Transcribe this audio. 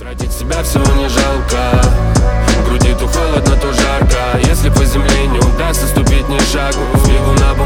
Тратить себя всего не жалко, в груди то холодно, то жарко. Если по земле не удастся ступить ни шагу, бегу на